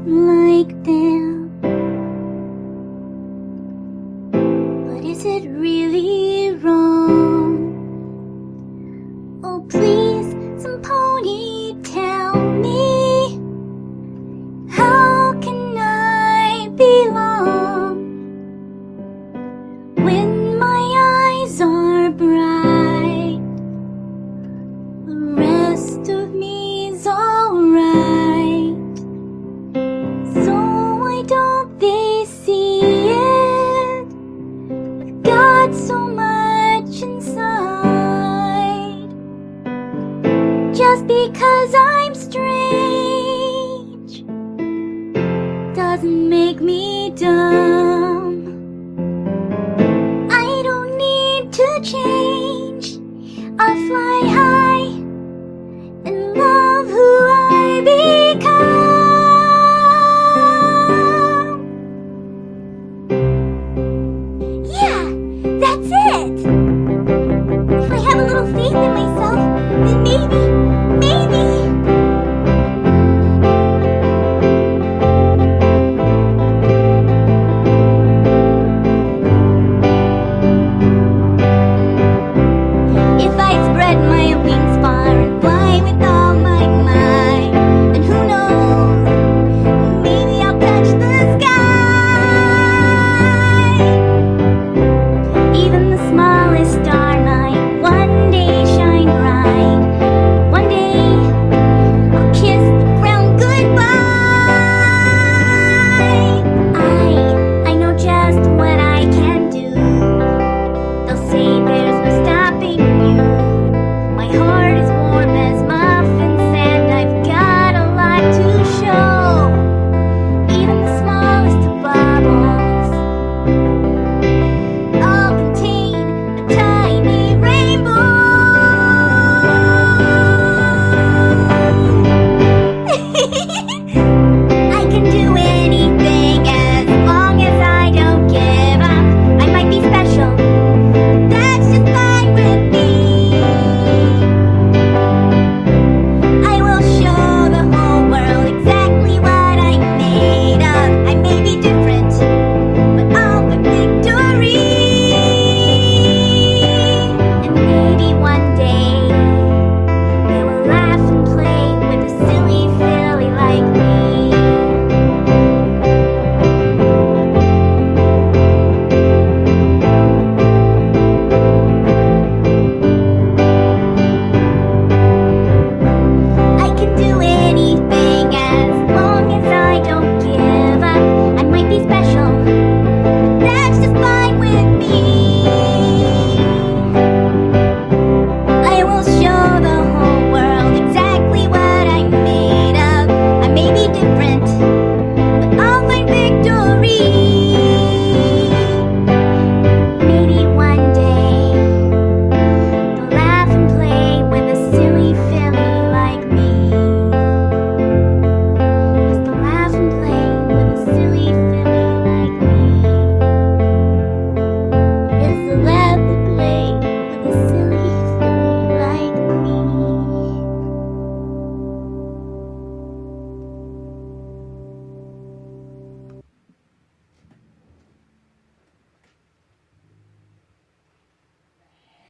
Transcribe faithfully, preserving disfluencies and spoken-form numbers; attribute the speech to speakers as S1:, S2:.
S1: like them. But is it really wrong? Oh please, some pony, tell me, how can I belong when my eyes are bright? The rest of me's alright. So why don't they see it? We've got so much inside. Just because I'm strange doesn't make me dumb.